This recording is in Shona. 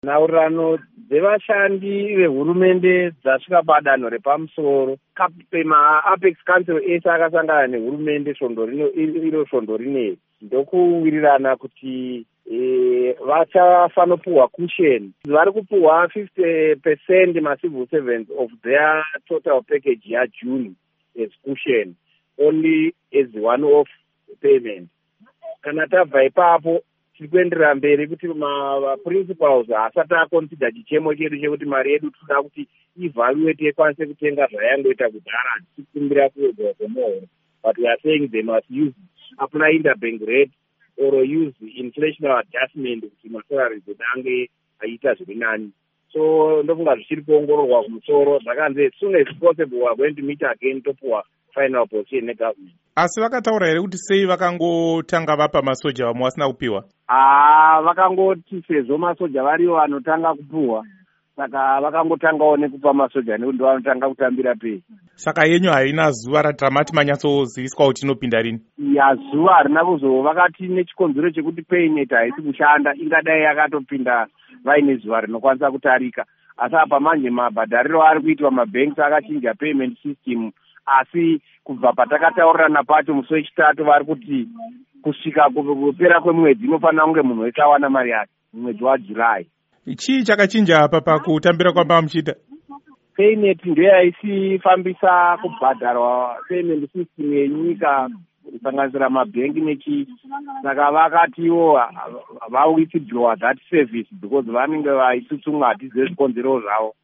Nhaurirano dzevashandi vehurumende dzasvika padanho repamusoro. Ma-Apex Council ese akasangana nehurumende iro svondo rineri ndokuwirirana kuti vachafanopuhwa cushion. Vari kupuhwa 50% macivil servants of their total package yaJune as cushion, only as one-off payment. Kana tabva ipapo tikuenderera mberi kuti principals asati aconsider chichemo chedu chekuti mari yedu toda kuti evaluate ikwanise kutenga zvayangoita kudhara tichikumbira kuwedzwa kwemuhoro. But we are saying they must use apply interbank rate or use inflationary adjustment kuti masalary edu ange aita zviri nani. So ndofunga zvichiri kuongororwa kumusoro zvakanzi as soon as possible we are going to meet again topuwa final position negovernment. Asi vakataura here kuti sei vakangotanga vapa masoja vamwe vasina kupiwa? Vakangoti sezvo masoja varivo vanotanga kupuhwa, saka vakangotangawo nekupa masoja nekuti ndo vanotanga kutambira pei. Saka yenyu haina zuva ramati manyatsoziviswa kuti inopinda rini? Zuva harina kuzo. Vakati nechikonzero chekuti paynet haisi kushanda, ingadai yakatopinda vaine zuva rinokwanisa kutarika. Asi apa manje mabhadhariro ari kuitwa mabanks akachinja payment system, asi kubva patakataurirana pacho musi wechitatu vari kuti kusvika kupera kwemwedzi inofanira kunge munhu wese awana mari yake mwedzi waJuly. Chii chakachinja apa pakutambira kwamba muchita? Paynet ndiyo yaisifambisa kubhadharwa payment system yenyika kusanganisira mabhengi nechi. Saka vakatiwo vawithdraw that service because vanenge vaitsutsumwa hatizive zvikonzero zvavo.